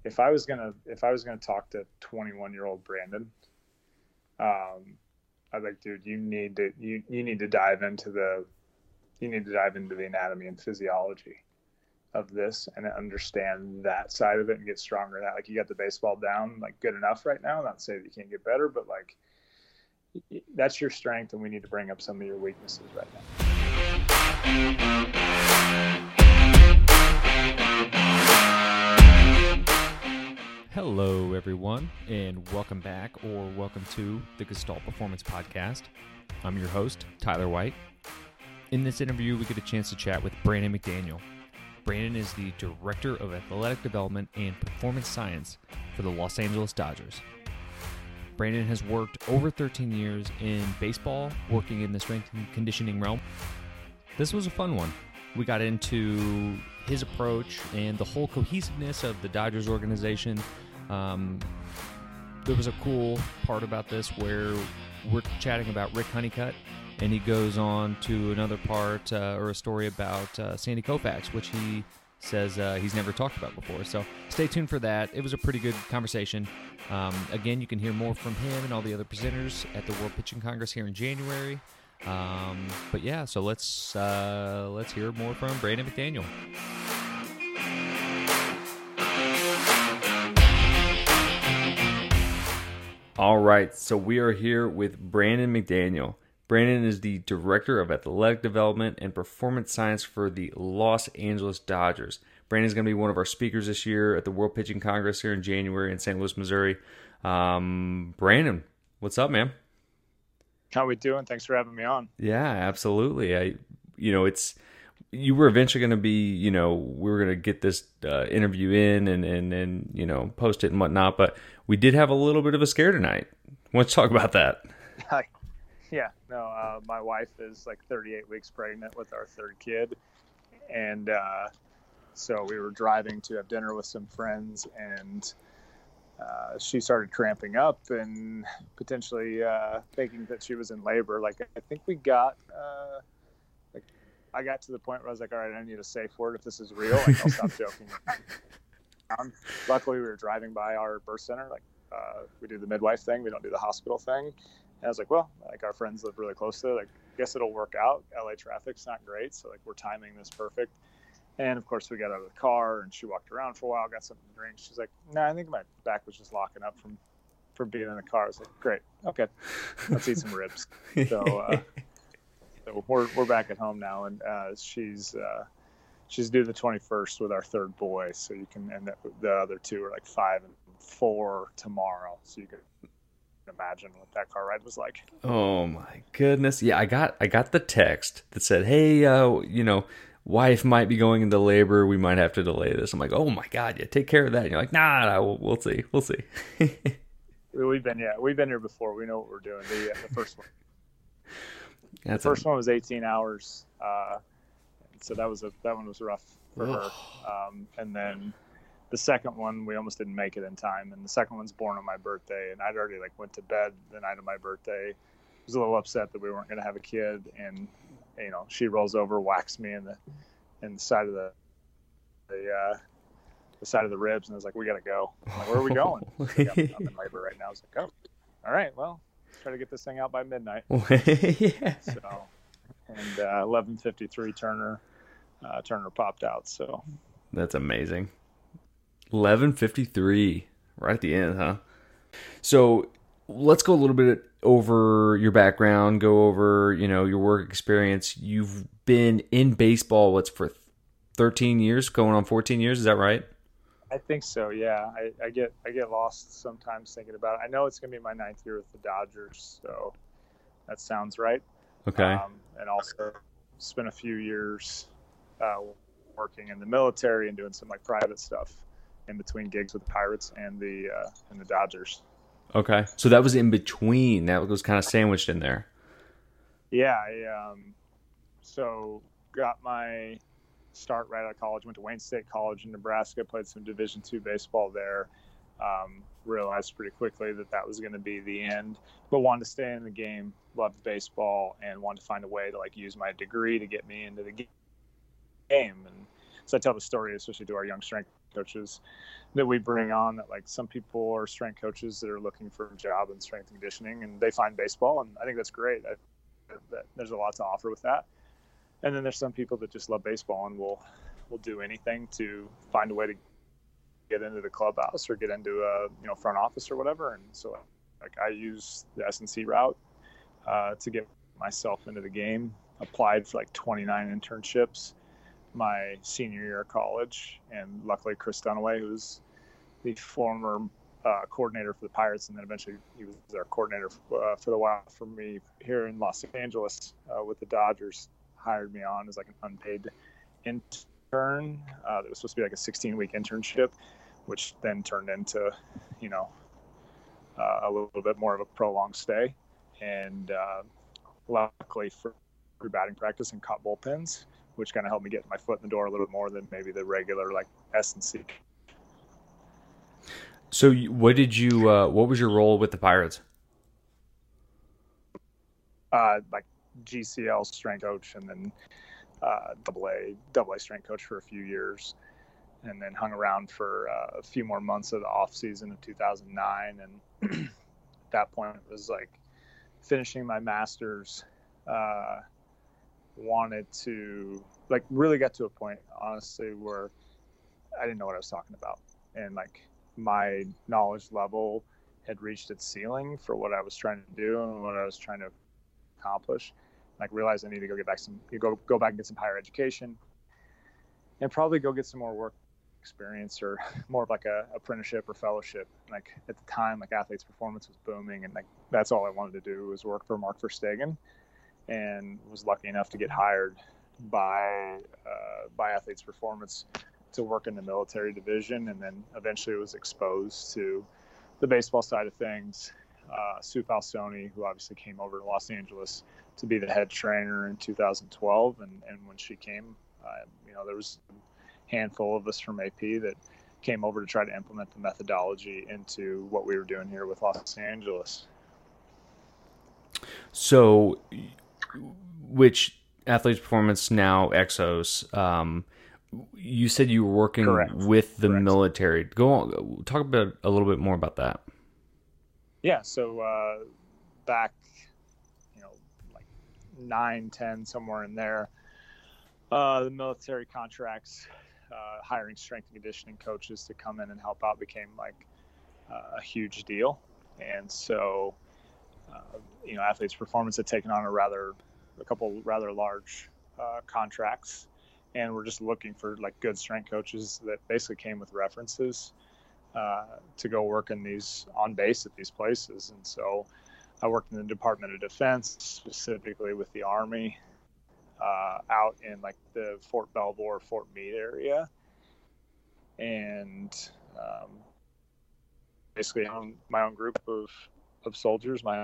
if I was gonna talk to 21-year-old Brandon, I'd like, dude, you need to dive into the anatomy and physiology of this and understand that side of it and get stronger at that. Like, you got the baseball down like good enough right now. Not to say that you can't get better, but like, that's your strength, and we need to bring up some of your weaknesses right now. Hello, everyone, and welcome back, or welcome to the Gestalt Performance Podcast. I'm your host, Tyler White. In this interview, we get a chance to chat with Brandon McDaniel. Brandon is the Director of Athletic Development and Performance Science for the Los Angeles Dodgers. Brandon has worked over 13 years in baseball, working in the strength and conditioning realm. This was a fun one. We got into his approach and the whole cohesiveness of the Dodgers organization. There was a cool part about this where we're chatting about Rick Honeycutt, and he goes on to another part or a story about Sandy Koufax, which he says he's never talked about before. So stay tuned for that. It was a pretty good conversation. Again, you can hear more from him and all the other presenters at the World Pitching Congress here in January. But yeah, so let's hear more from Brandon McDaniel. All right, so we are here with Brandon McDaniel. Brandon is the Director of Athletic Development and Performance Science for the Los Angeles Dodgers. Brandon's going to be one of our speakers this year at the World Pitching Congress here in January in St. Louis, Missouri. Brandon, what's up, man? How we doing? Thanks for having me on. Yeah, absolutely. You were eventually going to be, we were going to get this interview in and post it and whatnot, but we did have a little bit of a scare tonight. Let's talk about that. Yeah, no, my wife is like 38 weeks pregnant with our third kid. And so we were driving to have dinner with some friends, and she started cramping up and potentially thinking that she was in labor. Like, I think we got, I got to the point where I was like, all right, I need a safe word if this is real. Like, I'll stop joking. Luckily, we were driving by our birth center. Like, we do the midwife thing. We don't do the hospital thing. And I was like, well, like, our friends live really close to it. Like, I guess it'll work out. LA traffic's not great. So, like, we're timing this perfect. And of course, we got out of the car and she walked around for a while, got something to drink. She's like, nah, I think my back was just locking up from being in the car. I was like, great. Okay. Let's eat some ribs. So we're back at home now, and she's due the 21st with our third boy. So you can, and the other two are like 5 and 4 tomorrow. So you can imagine what that car ride was like. Oh my goodness. Yeah. I got the text that said, hey, wife might be going into labor. We might have to delay this. I'm like, oh my God, yeah, take care of that. And you're like, nah, we'll see. We've been here before. We know what we're doing. The first one. The first one was 18 hours. So that one was rough for her. And then the second one, we almost didn't make it in time. And the second one's born on my birthday, and I'd already went to bed the night of my birthday. I was a little upset that we weren't going to have a kid, and she rolls over, whacks me in the side of the side of the ribs, and I was like, we got to go. I'm like, where are we going? Like, I'm in labor right now. I was like, oh, all right, well, let's try to get this thing out by midnight. Yeah. So, and 11:53 Turner popped out. So that's amazing. 11:53, right at the end, huh? So let's go a little bit over your background, go over, your work experience. You've been in baseball, for 13 years, going on 14 years, is that right? I think so, yeah. I get lost sometimes thinking about it. I know it's going to be my 9th year with the Dodgers, so that sounds right. Okay. And also spent a few years working in the military and doing some private stuff in between gigs with the Pirates and the Dodgers. Okay, so that was in between. That was kind of sandwiched in there. Yeah, I so got my start right out of college. Went to Wayne State College in Nebraska. Played some Division II baseball there. Realized pretty quickly that was going to be the end, but wanted to stay in the game. Loved baseball and wanted to find a way to use my degree to get me into the game. And so I tell the story, especially to our young strength coaches, that we bring on, that like some people are strength coaches that are looking for a job in strength and conditioning, and they find baseball, and I think that's great. That there's a lot to offer with that. And then there's some people that just love baseball and will do anything to find a way to get into the clubhouse or get into a front office or whatever. And so like I use the S&C route to get myself into the game. Applied for like 29 internships my senior year of college, and luckily Chris Dunaway, who's the former coordinator for the Pirates, and then eventually he was our coordinator for the while for me here in Los Angeles with the Dodgers, hired me on as like an unpaid intern. That was supposed to be like a 16-week internship, which then turned into a little bit more of a prolonged stay. And luckily for batting practice and caught bullpens, which kind of helped me get my foot in the door a little bit more than maybe the regular like S&C. So what was your role with the Pirates? Like GCL strength coach, and then double A strength coach for a few years, and then hung around for a few more months of the off season of 2009. And at that point it was like finishing my master's, wanted to like really get to a point, honestly, where I didn't know what I was talking about, and like my knowledge level had reached its ceiling for what I was trying to do and what I was trying to accomplish. Like realized I need to go go back and get some higher education, and probably go get some more work experience, or more of like a apprenticeship or fellowship. Like at the time, like Athletes Performance was booming, and like that's all I wanted to do was work for Mark Verstegen, and was lucky enough to get hired by Athletes Performance to work in the military division, and then eventually was exposed to the baseball side of things. Sue Falsoni, who obviously came over to Los Angeles to be the head trainer in 2012, and when she came, there was a handful of us from AP that came over to try to implement the methodology into what we were doing here with Los Angeles. So, which Athletes Performance, now Exos, you said you were working with the military. Go on, talk about a little bit more about that. Yeah, so back, like 9, 10, somewhere in there, the military contracts, hiring strength and conditioning coaches to come in and help out became like a huge deal. And so, Athletes Performance had taken on a couple rather large contracts, and we're just looking for like good strength coaches that basically came with references to go work on base at these places. And so I worked in the Department of Defense, specifically with the Army, out in like the Fort Belvoir, Fort Meade area, and basically owned my own group of soldiers. So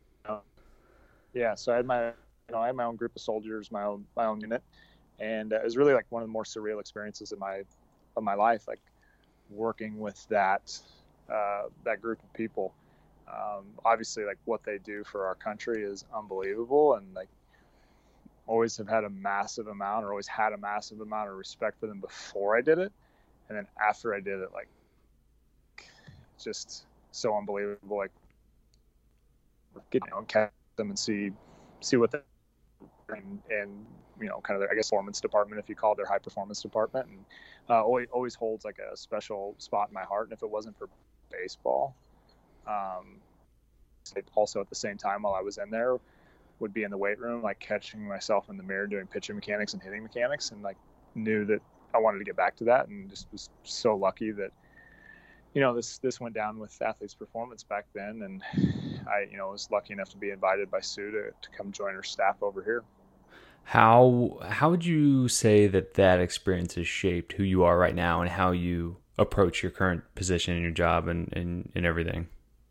I had my own group of soldiers, my own unit, and it was really like one of the more surreal experiences of my life, like working with that group of people. Obviously, like what they do for our country is unbelievable, and like always had a massive amount of respect for them before I did it, and then after I did it, like just so unbelievable. Like catch them and see what they and kind of their, I guess, performance department, if you call it their high performance department, and always holds like a special spot in my heart. And if it wasn't for baseball, also at the same time while I was in there, would be in the weight room, like catching myself in the mirror doing pitching mechanics and hitting mechanics, and like knew that I wanted to get back to that, and just was so lucky that this went down with Athletes Performance back then, and I was lucky enough to be invited by Sue to come join her staff over here. How would you say that experience has shaped who you are right now and how you approach your current position in your job and everything?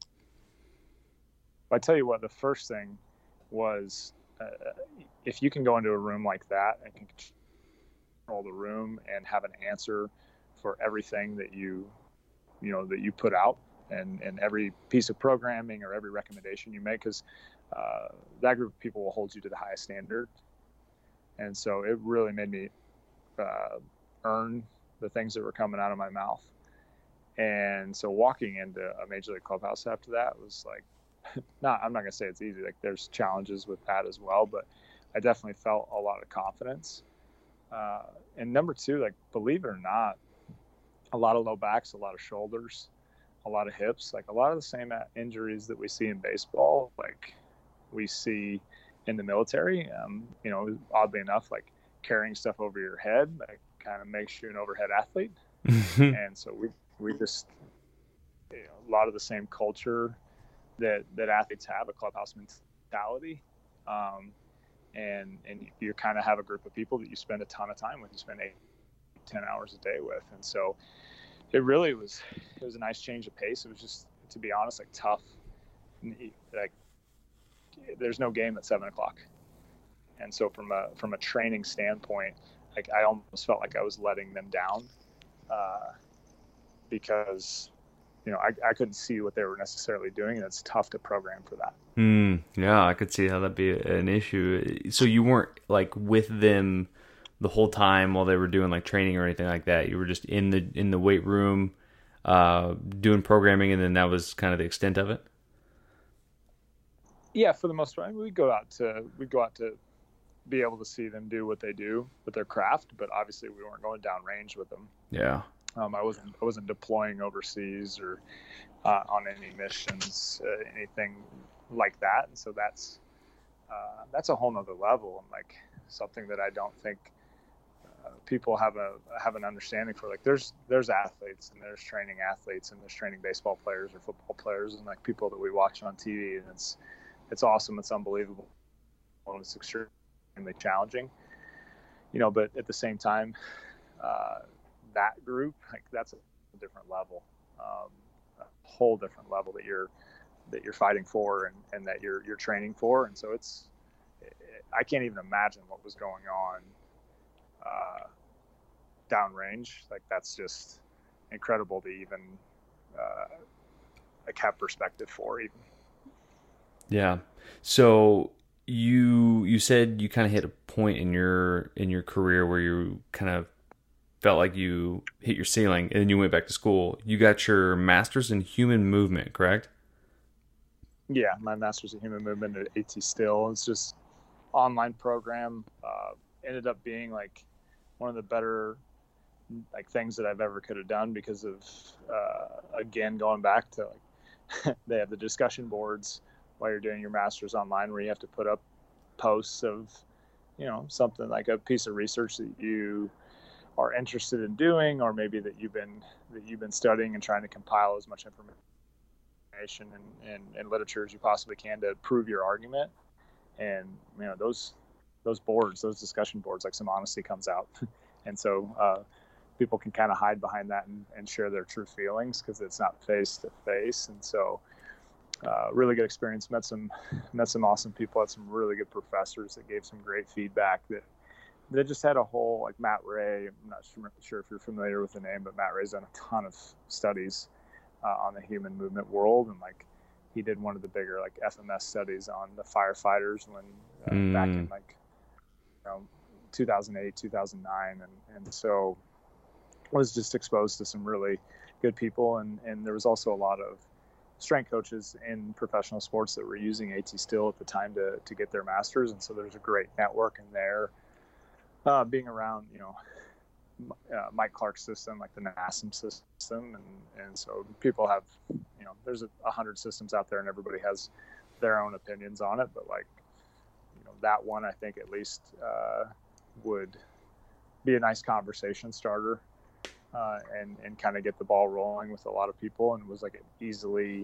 I tell you what, the first thing was if you can go into a room like that and can control the room and have an answer for everything that you put out, and every piece of programming or every recommendation you make, because that group of people will hold you to the highest standard. And so it really made me earn the things that were coming out of my mouth. And so walking into a major league clubhouse after that was like, I'm not going to say it's easy. Like there's challenges with that as well, but I definitely felt a lot of confidence. And number two, like, believe it or not, a lot of low backs, a lot of shoulders, a lot of hips, like a lot of the same injuries that we see in baseball, like we see in the military. Oddly enough, like carrying stuff over your head, like kind of makes you an overhead athlete. And so we just, a lot of the same culture that athletes have, a clubhouse mentality. And you kind of have a group of people that you spend a ton of time with. You spend 8-10 hours a day with. And so it was a nice change of pace. It was just, to be honest, like tough. Like there's no game at 7:00. And so from a training standpoint, like I almost felt like I was letting them down, because I couldn't see what they were necessarily doing, and it's tough to program for that. Yeah, I could see how that'd be an issue. So you weren't like with them the whole time while they were doing like training or anything like that. You were just in the weight room, doing programming, and then that was kind of the extent of it. Yeah, for the most part, we'd go out to be able to see them do what they do with their craft, but obviously we weren't going downrange with them. Yeah. I wasn't deploying overseas or on any missions, anything like that. And so that's a whole nother level, and like something that I don't think people have an understanding for. Like there's athletes, and there's training athletes, and there's training baseball players or football players, and like people that we watch on TV, and it's awesome, it's unbelievable, and it's extremely challenging, but at the same time, that group, like that's a different level, a whole different level that you're fighting for and that you're training for. And so I can't even imagine what was going on downrange. Like that's just incredible to even have perspective for even. Yeah. So you said you kind of hit a point in your career where you kind of felt like you hit your ceiling, and then you went back to school. You got your master's in human movement, correct? Yeah, my master's in human movement at AT Still. It's just online program. Ended up being like one of the better like things that I've ever could have done because of again going back to like they have the discussion boards while you're doing your master's online, where you have to put up posts of something like a piece of research that you are interested in doing, or maybe that you've been studying and trying to compile as much information and literature as you possibly can to prove your argument. And those discussion boards, like some honesty comes out. And so people can kind of hide behind that and share their true feelings because it's not face to face. And so really good experience, met some awesome people, had some really good professors that gave some great feedback that just had a whole, like Matt Ray, I'm not sure if you're familiar with the name, but Matt Ray's done a ton of studies on the human movement world. And like he did one of the bigger like FMS studies on the firefighters when back in like 2008, 2009. And so I was just exposed to some really good people. And there was also a lot of strength coaches in professional sports that were using AT Still at the time to get their masters. And so there's a great network in there. Being around, Mike Clark's system, like the NASM system. And so people have, there's 100 systems out there and everybody has their own opinions on it. But like, that one, I think at least would be a nice conversation starter and kind of get the ball rolling with a lot of people, and was like an easily,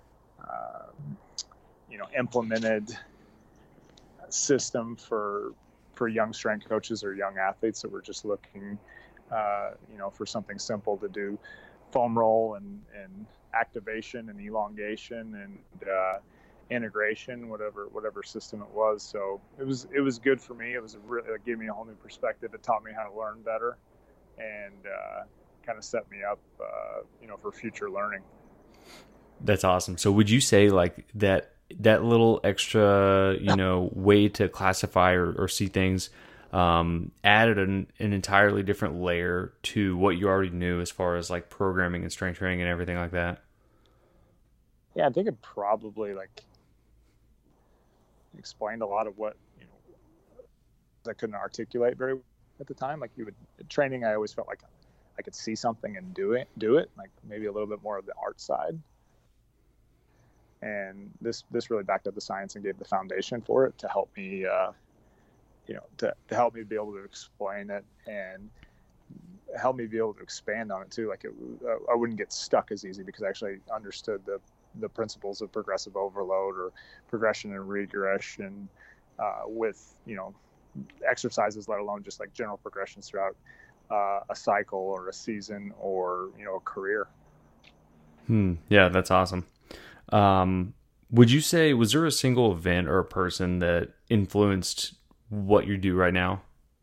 implemented system for young strength coaches or young athletes that were just looking, for something simple to do, foam roll and activation and elongation and integration, whatever system it was. So it was good for me. It gave me a whole new perspective. It taught me how to learn better and kind of set me up, for future learning. That's awesome. So would you say like that little extra, way to classify or see things, added an entirely different layer to what you already knew as far as like programming and strength training and everything like that? Yeah, I think it probably like explained a lot of what, I couldn't articulate very well at the time. Like training, I always felt like I could see something and do it, like maybe a little bit more of the art side. And this really backed up the science and gave the foundation for it to help me, to help me be able to explain it and help me be able to expand on it too. Like I wouldn't get stuck as easy because I actually understood the principles of progressive overload or progression and regression with, exercises, let alone just like general progressions throughout a cycle or a season or, a career. Yeah, that's awesome. Would you say, was there a single event or a person that influenced what you do right now?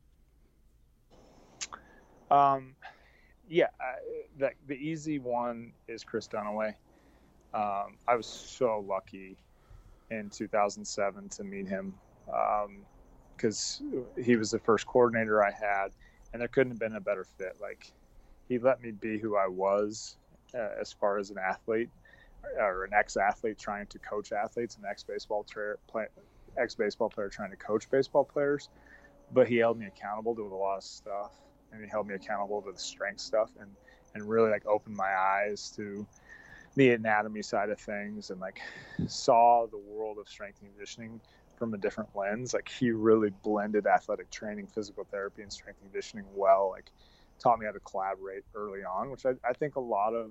Yeah, the easy one is Chris Dunaway. I was so lucky in 2007 to meet him because he was the first coordinator I had, and there couldn't have been a better fit. Like, he let me be who I was as far as an athlete or an ex-athlete trying to coach athletes, an ex-baseball player trying to coach baseball players. But he held me accountable to a lot of stuff, and he held me accountable to the strength stuff, and really like opened my eyes to the anatomy side of things, and like saw the world of strength and conditioning from a different lens. Like, he really blended athletic training, physical therapy, and strength and conditioning well. Like, taught me how to collaborate early on, which I think a lot of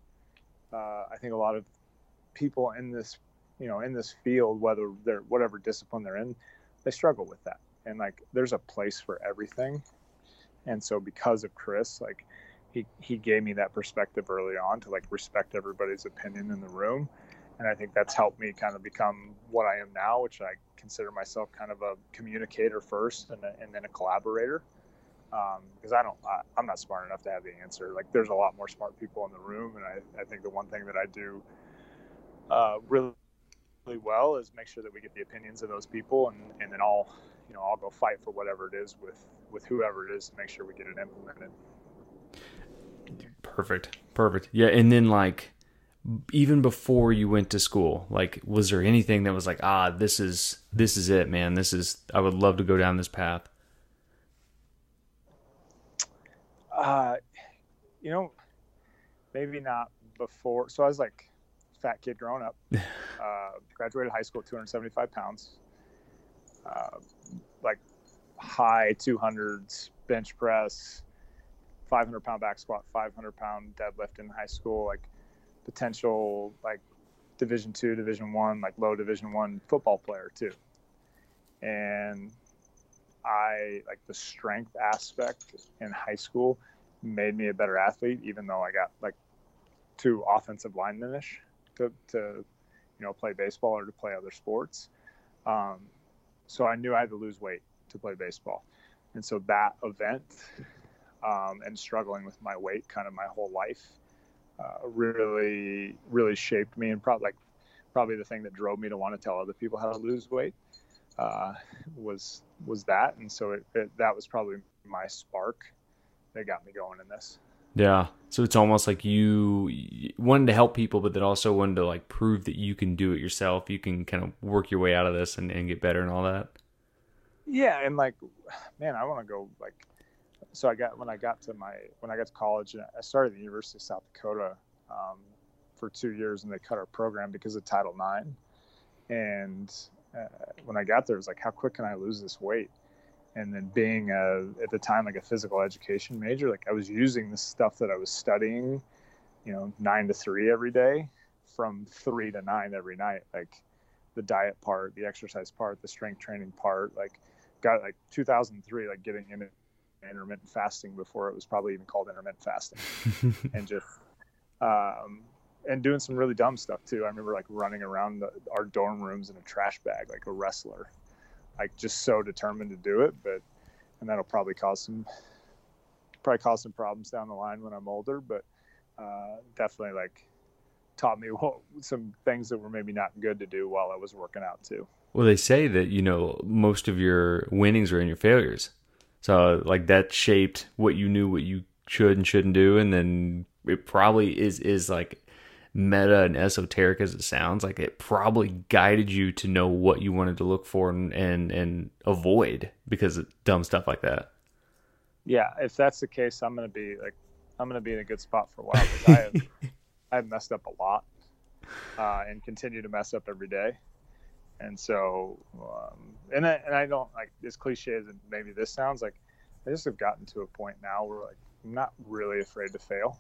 people in this, in this field, whether they're whatever discipline they're in, they struggle with that. And like, there's a place for everything. And so because of Chris, like he gave me that perspective early on to like respect everybody's opinion in the room. And I think that's helped me kind of become what I am now, which I consider myself kind of a communicator first and then a collaborator. Because I'm not smart enough to have the answer. Like, there's a lot more smart people in the room. And I think the one thing that I do really well is make sure that we get the opinions of those people, and then I'll go fight for whatever it is with whoever it is to make sure we get it implemented. Perfect. Yeah. And then like, even before you went to school, like, was there anything that was like, this is it, man, I would love to go down this path? Maybe not before. So I was like fat kid growing up, graduated high school at 275 pounds, like high 200s bench press, 500-pound back squat, 500-pound deadlift in high school, like potential like Division II, Division I, like low Division I football player too. And I like the strength aspect in high school made me a better athlete, even though I got like too offensive lineman-ish to play baseball or to play other sports. So I knew I had to lose weight to play baseball. And so that event and struggling with my weight kind of my whole life really, really shaped me, and probably the thing that drove me to want to tell other people how to lose weight was that. And so that was probably my spark that got me going in this. Yeah. So it's almost like you wanted to help people, but then also wanted to like prove that you can do it yourself. You can kind of work your way out of this and get better and all that. Yeah. And like, man, I want to go like, so when I got to college, I started at the University of South Dakota for 2 years, and they cut our program because of Title IX. And when I got there, it was like, how quick can I lose this weight? And then being at the time like a physical education major, like I was using the stuff that I was studying, 9 to 3 every day, from 3 to 9 every night, like the diet part, the exercise part, the strength training part, like got like 2003, like getting into intermittent fasting before it was probably even called intermittent fasting. And just and doing some really dumb stuff too. I remember like running around our dorm rooms in a trash bag like a wrestler, like just so determined to do it. And that'll probably cause some problems down the line when I'm older, but definitely like taught me some things that were maybe not good to do while I was working out too. Well, they say that most of your winnings are in your failures. So like that shaped what you knew what you should and shouldn't do, and then it probably is like meta and esoteric as it sounds, like it probably guided you to know what you wanted to look for and avoid because of dumb stuff like that. Yeah, if that's the case, I'm gonna be in a good spot for a while because I've messed up a lot and continue to mess up every day. And so, and I don't, like, as cliche as maybe this sounds, like I just have gotten to a point now where like I'm not really afraid to fail.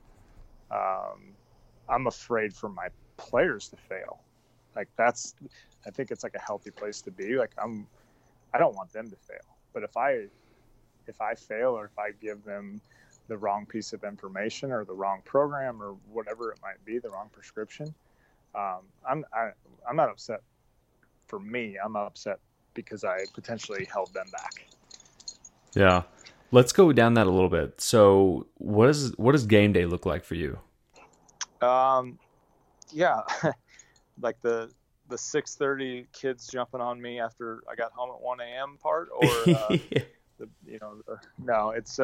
I'm afraid for my players to fail. Like I think it's like a healthy place to be. Like I don't want them to fail, but if I fail, or if I give them the wrong piece of information or the wrong program or whatever it might be, the wrong prescription, I'm not upset for me. I'm upset because I potentially held them back. Yeah. Let's go down that a little bit. So what does game day look like for you? Yeah, like the 6:30 kids jumping on me after I got home at 1 a.m. part, or no, it's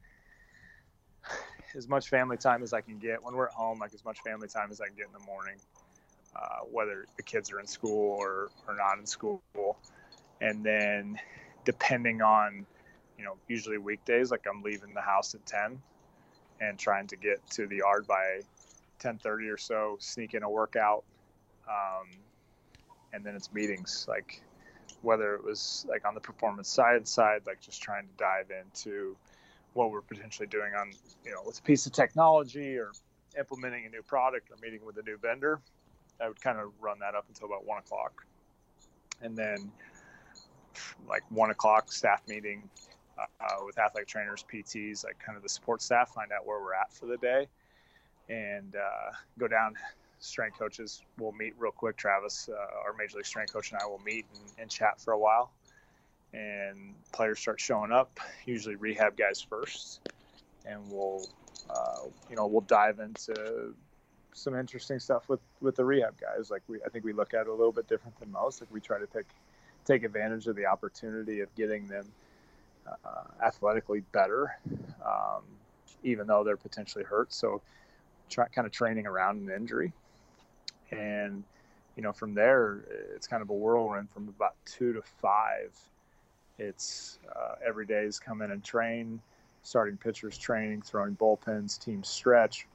as much family time as I can get when we're at home, like as much family time as I can get in the morning, whether the kids are in school or not in school. And then depending on, usually weekdays, like I'm leaving the house at 10 and trying to get to the yard by 10:30 or so, sneak in a workout. And then it's meetings, like whether it was like on the performance side, like just trying to dive into what we're potentially doing on, with a piece of technology or implementing a new product or meeting with a new vendor. I would kind of run that up until about 1 o'clock. And then like 1 o'clock staff meeting with athletic trainers, PTs, like kind of the support staff, find out where we're at for the day, and go down. Strength coaches will meet real quick. Travis, our major league strength coach, and I will meet and chat for a while. And players start showing up, usually rehab guys first. And we'll dive into some interesting stuff with the rehab guys. Like I think we look at it a little bit different than most. Like we try to take advantage of the opportunity of getting them athletically better, even though they're potentially hurt. So kind of training around an injury. And, from there, it's kind of a whirlwind from about 2 to 5. It's every day is come in and train, starting pitchers training, throwing bullpens, team stretch,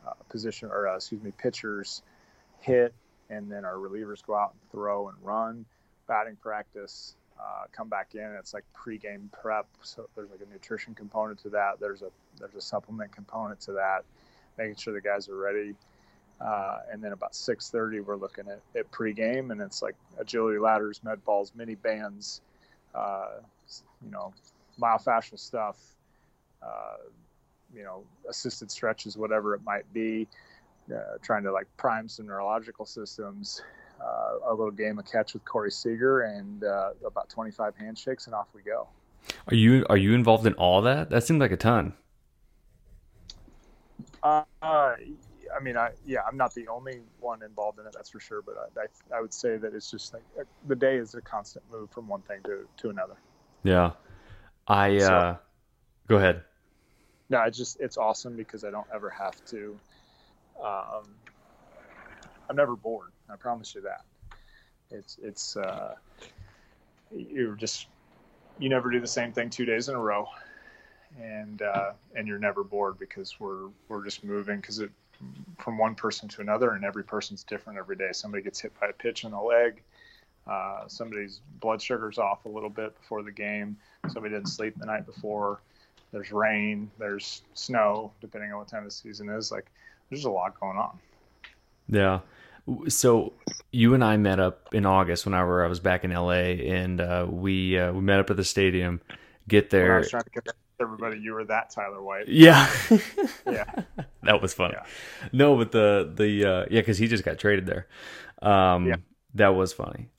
pitchers hit, and then our relievers go out and throw and run, batting practice, come back in. It's like pregame prep. So there's like a nutrition component to that. There's a supplement component to that, making sure the guys are ready. And then about 6:30, we're looking at pregame, and it's like agility ladders, med balls, mini bands, myofascial stuff, assisted stretches, whatever it might be, trying to like prime some neurological systems, a little game of catch with Corey Seager, and about 25 handshakes, and off we go. Are you involved in all that? That seemed like a ton. I'm not the only one involved in it, that's for sure. But I would say that it's just like the day is a constant move from one thing to another. Yeah. Go ahead. No, it's awesome because I don't ever have to. I'm never bored. I promise you that. You never do the same thing 2 days in a row. And you're never bored because we're just moving from one person to another, and every person's different every day. Somebody gets hit by a pitch in the leg. Somebody's blood sugar's off a little bit before the game. Somebody didn't sleep the night before. There's rain. There's snow, depending on what time of the season is. Like, there's a lot going on. Yeah. So you and I met up in August whenever I was back in LA, and we met up at the stadium. Get there. When I was trying to convince everybody you were that Tyler White. Yeah. Yeah. That was fun. Yeah. No, but because he just got traded there. That was funny.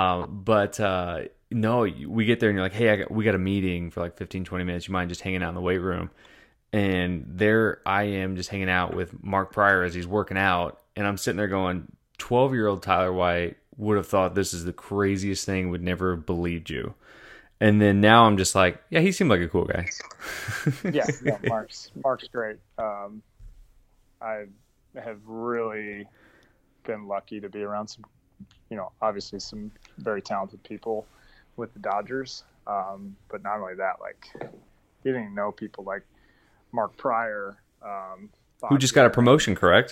No, we get there and you're like, hey, we got a meeting for like 15, 20 minutes. You mind just hanging out in the weight room? And there I am just hanging out with Mark Pryor as he's working out. And I'm sitting there going, 12-year-old Tyler White would have thought this is the craziest thing, would never have believed you. And then now I'm just like, yeah, he seemed like a cool guy. Yeah, Mark's great. I have really been lucky to be around some, obviously some very talented people with the Dodgers. But not only that, like getting to know people like Mark Pryor, Who just got a promotion, correct?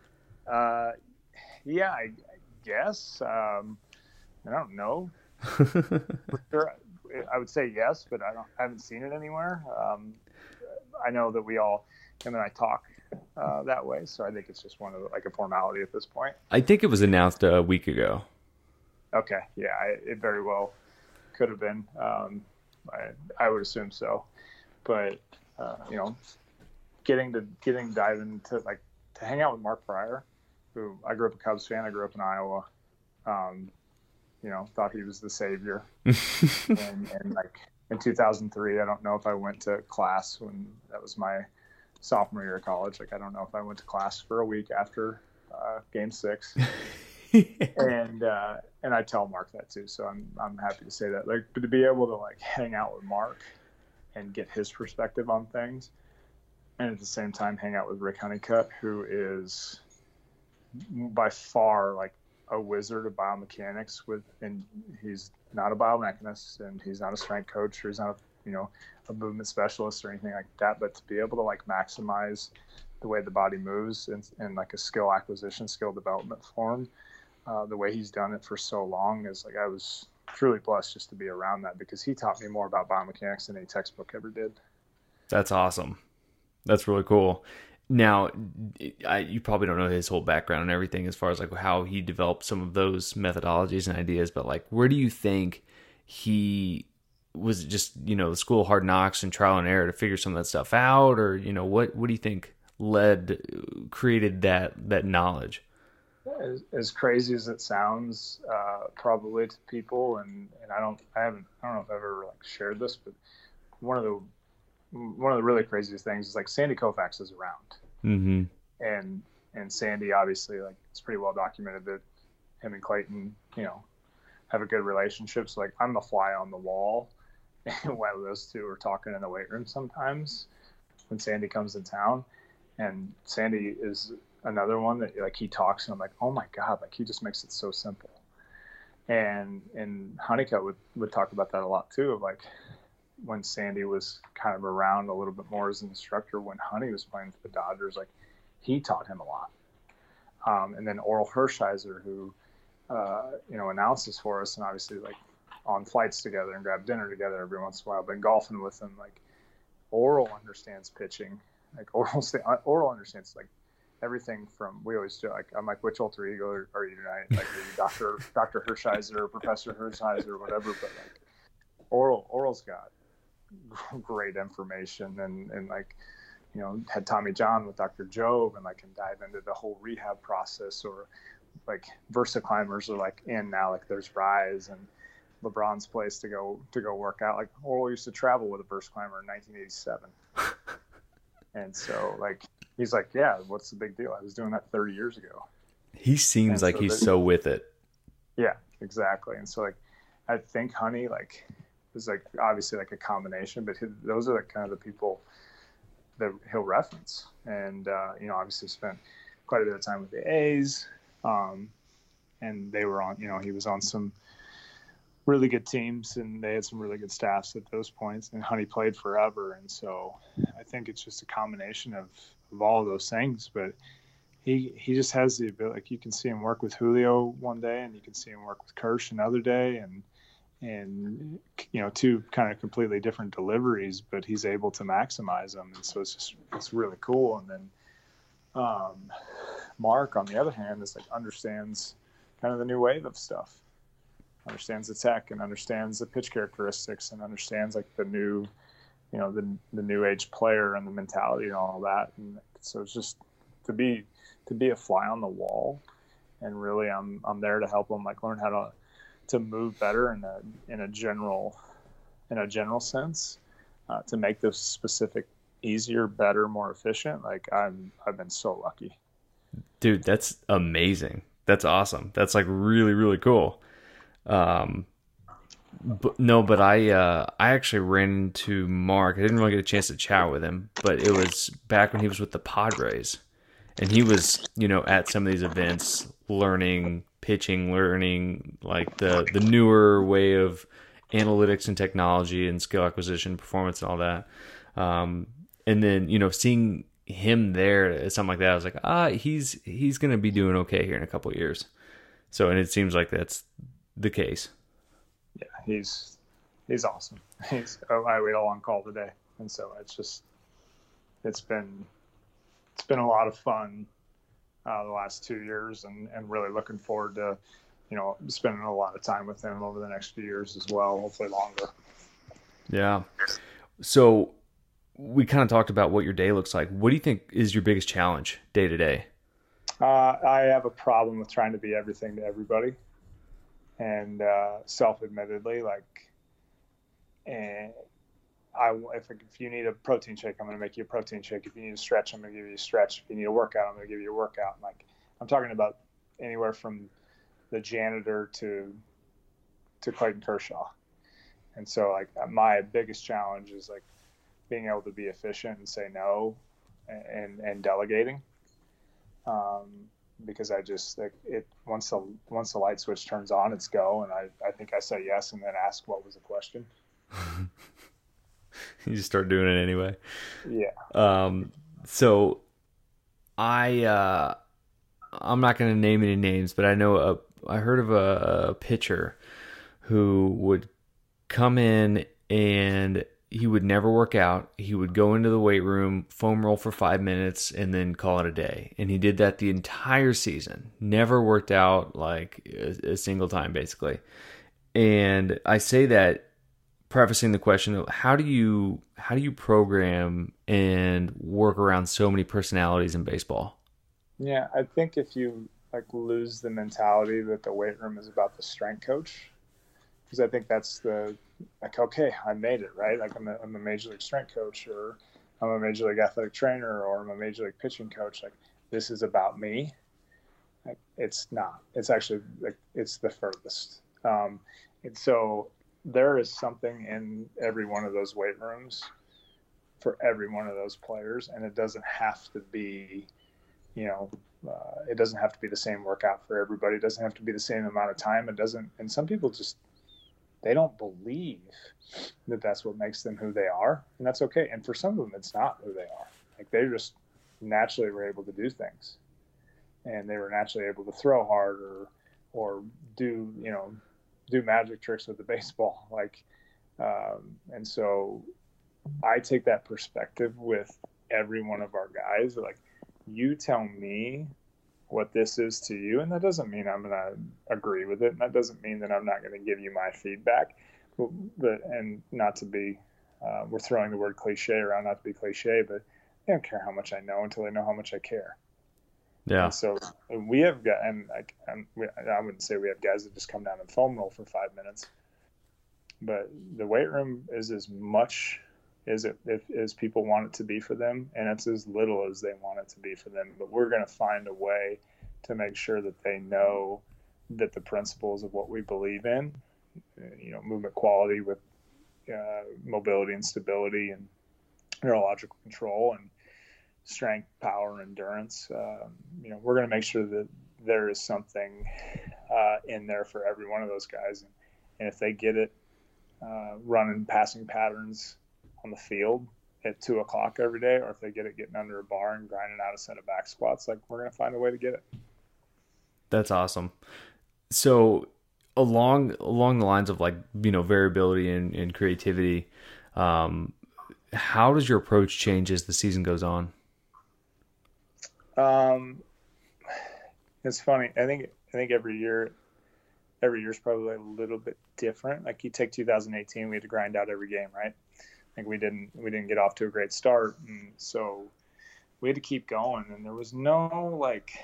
Yeah, I guess. I don't know. For sure, I would say yes, but I haven't seen it anywhere. I know that him and I talk that way, so I think it's just one of like a formality at this point. I think it was announced a week ago. Okay, yeah, it very well could have been. I would assume so, but getting to dive into like to hang out with Mark Pryor, who I grew up a Cubs fan. I grew up in Iowa. Thought he was the savior. and like in 2003, I don't know if I went to class when that was my sophomore year of college. Like, I don't know if I went to class for a week after Game 6. And I tell Mark that too. So I'm happy to say that. Like, but to be able to like hang out with Mark and get his perspective on things, and at the same time hang out with Rick Honeycutt, who is by far like a wizard of biomechanics and he's not a biomechanist and he's not a strength coach or he's not a movement specialist or anything like that, but to be able to like maximize the way the body moves in like a skill acquisition, skill development form, the way he's done it for so long is like, I was truly blessed just to be around that because he taught me more about biomechanics than any textbook ever did. That's awesome. That's really cool. Now, you probably don't know his whole background and everything as far as like how he developed some of those methodologies and ideas, but like, where do you think he was just, the school of hard knocks and trial and error to figure some of that stuff out? Or, what do you think created that knowledge? As crazy as it sounds, probably to people, and I don't know if I've ever like shared this, but one of the really craziest things is like Sandy Koufax is around. Mm-hmm. And Sandy, obviously, like it's pretty well documented that him and Clayton, have a good relationship. So like I'm the fly on the wall while those two are talking in the weight room sometimes when Sandy comes in town. And Sandy is another one that like he talks and I'm like, oh my God, like he just makes it so simple. And Honeycutt would talk about that a lot too, of like when Sandy was kind of around a little bit more as an instructor, when Honey was playing for the Dodgers, like he taught him a lot. And then Oral Hershiser, who, announces for us and obviously like on flights together and grab dinner together every once in a while, been golfing with him. Like Oral understands pitching. Like Oral understands like everything from, we always do, like, I'm like, which alter ego are you tonight? Like Dr. Hershiser or Professor Hershiser or whatever. But like Oral's got great information and like, had Tommy John with Dr. Jobe and like can dive into the whole rehab process, or like Versa climbers are like in now, like there's Rise and LeBron's place to go work out. Like Oral used to travel with a Versa climber in 1987. And so like, he's like, yeah, what's the big deal? I was doing that 30 years ago. He seems like he's so with it. Yeah, exactly. And so like, I think Honey like is like obviously like a combination, but those are like kind of the people that he'll reference. And, obviously spent quite a bit of time with the A's. And they were on, he was on some really good teams and they had some really good staffs at those points, and Honey played forever. And so I think it's just a combination of all of those things, but he just has the ability, like you can see him work with Julio one day and you can see him work with Kersh another day, and two kind of completely different deliveries, but he's able to maximize them. And so it's really cool. And then Mark, on the other hand, is like understands kind of the new wave of stuff, understands the tech and understands the pitch characteristics and understands like the new, the new age player and the mentality and all that. And so it's just to be a fly on the wall, and really I'm there to help them like learn how to move better in a general sense, to make this specific easier, better, more efficient. Like I've been so lucky. Dude, that's amazing. That's awesome. That's like really, really cool. No, but I actually ran into Mark. I didn't really get a chance to chat with him, but it was back when he was with the Padres, and he was, at some of these events learning pitching, learning like the newer way of analytics and technology and skill acquisition, performance, and all that. And then seeing him there at something like that, I was like, he's gonna be doing okay here in a couple of years. So, and it seems like that's the case. Yeah, he's awesome. I wait all on call today, and so it's been a lot of fun the last 2 years, and really looking forward to spending a lot of time with him over the next few years as well, hopefully longer. Yeah. So we kind of talked about what your day looks like. What do you think is your biggest challenge day to day? I have a problem with trying to be everything to everybody. And self-admittedly, if you need a protein shake, I'm going to make you a protein shake. If you need a stretch, I'm going to give you a stretch. If you need a workout, I'm going to give you a workout. I'm talking about anywhere from the janitor to Clayton Kershaw. And so my biggest challenge is being able to be efficient and say no, and delegating. Because I just once the light switch turns on, it's go, and I think I say yes and then ask what was the question. You just start doing it anyway. Yeah. So I'm not going to name any names, but I heard of a pitcher who would come in and he would never work out. He would go into the weight room, foam roll for 5 minutes, and then call it a day. And he did that the entire season. Never worked out a single time, basically. And I say that prefacing the question, how do you program and work around so many personalities in baseball? Yeah, I think if you lose the mentality that the weight room is about the strength coach, because I think that's okay, I made it, right? I'm a major league strength coach, or I'm a major league athletic trainer, or I'm a major league pitching coach. This is about me. It's not. It's actually it's the furthest. And so there is something in every one of those weight rooms for every one of those players, and it doesn't have to be, it doesn't have to be the same workout for everybody. It doesn't have to be the same amount of time. It doesn't. And some people they don't believe that that's what makes them who they are, and that's okay. And for some of them, it's not who they are. They just naturally were able to do things, and they were naturally able to throw hard or do magic tricks with the baseball. And so I take that perspective with every one of our guys. You tell me what this is to you, and that doesn't mean I'm going to agree with it, and that doesn't mean that I'm not going to give you my feedback, and not to be we're throwing the word cliche around, not to be cliche, but they don't care how much I know until they know how much I care. Yeah. And so we have got, and I wouldn't say we have guys that just come down and foam roll for 5 minutes, but the weight room is as much as people want it to be for them, and it's as little as they want it to be for them. But we're going to find a way to make sure that they know that the principles of what we believe in, movement quality with mobility and stability and neurological control and strength, power, endurance, we're going to make sure that there is something in there for every one of those guys. And if they get it running passing patterns on the field at 2:00 every day, or if they get it getting under a bar and grinding out a set of back squats, we're going to find a way to get it. That's awesome. So along the lines of variability and creativity, how does your approach change as the season goes on? It's funny. I think every year is probably a little bit different. You take 2018, we had to grind out every game, right? We didn't get off to a great start, and so we had to keep going. And there was no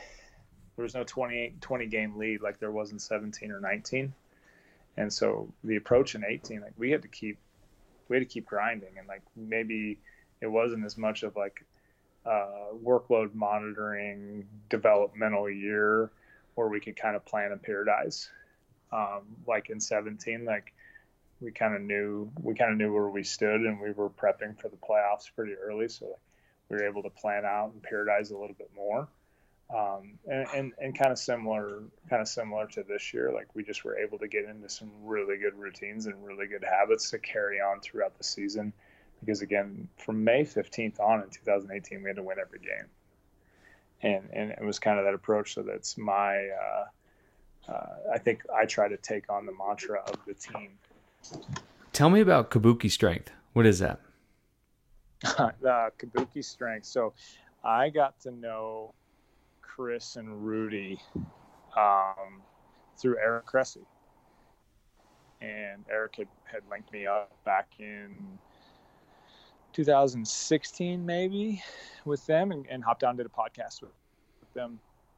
20 game lead like there was in 17 or 19. And so the approach in 18, we had to keep grinding, and maybe it wasn't as much of workload monitoring developmental year where we could kind of plan in paradise. In 17, we kind of knew where we stood, and we were prepping for the playoffs pretty early. So like, we were able to plan out and periodize a little bit more. And kind of similar to this year, like we just were able to get into some really good routines and really good habits to carry on throughout the season. Because again, from May 15th on in 2018, we had to win every game. And it was kind of that approach. So that's my, I think I try to take on the mantra of the team. Tell me about Kabuki Strength. What is that? The Kabuki Strength. So I got to know Chris and Rudy through Eric Cressy. And Eric had linked me up back in 2016 maybe with them, and hopped on and did a podcast with them.